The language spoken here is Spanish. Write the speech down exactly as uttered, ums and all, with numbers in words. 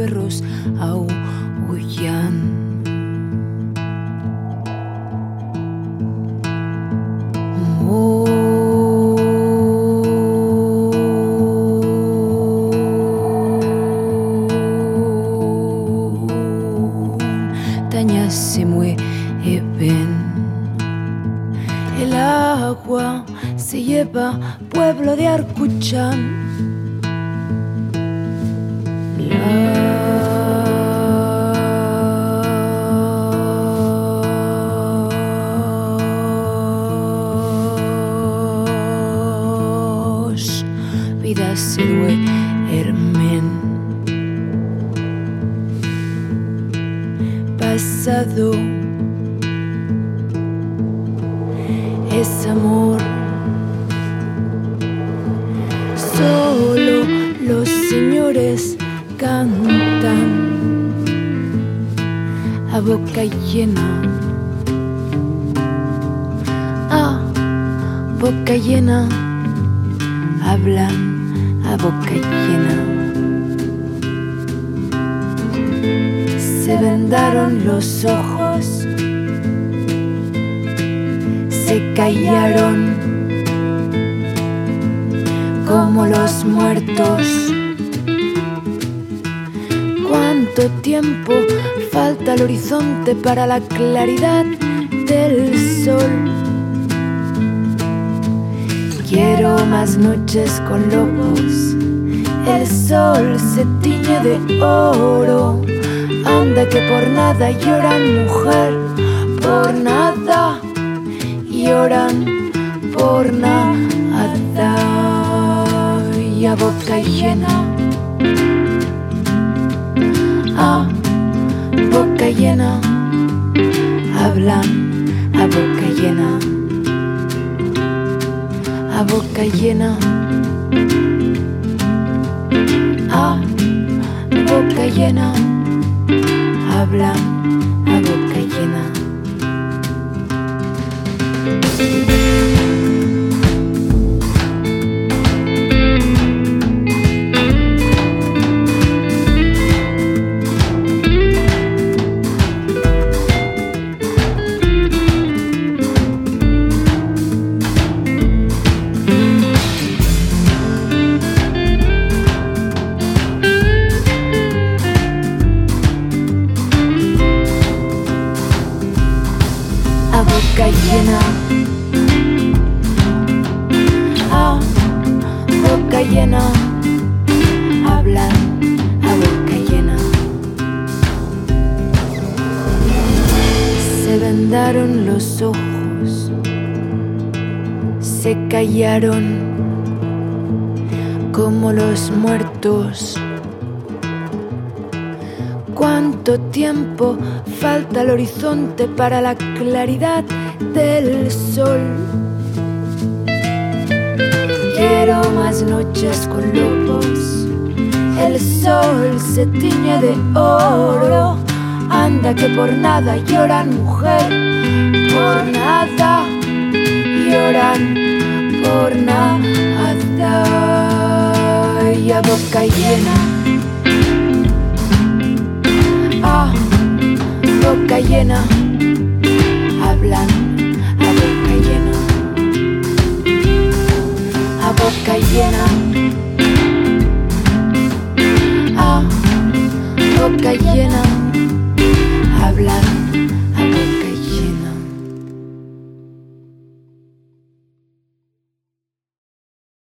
perros aullan. Montañas se mueven, el agua se lleva pueblo de Arcuchán. Las vidas se duermen. Pasado es amor. Solo los señores cantan a boca llena, a boca llena, hablan a boca llena. Se vendaron los ojos, se callaron como los muertos. ¿Cuánto tiempo falta al horizonte para la claridad del sol? Quiero más noches con lobos, el sol se tiñe de oro. Anda que por nada lloran, mujer, por nada lloran, por nada. Y a boca llena, a boca llena, hablan a boca llena, a boca llena, a boca llena, hablan a boca llena. A boca llena, a boca llena, hablan a boca llena. Se vendaron los ojos, se callaron como los muertos. ¿Cuánto tiempo falta al horizonte para la claridad del sol? Quiero más noches con lobos, el sol se tiñe de oro. Anda que por nada lloran, mujer, por nada lloran, por nada. Y a boca llena, a boca llena, hablan a boca llena, a boca llena, a boca llena, hablan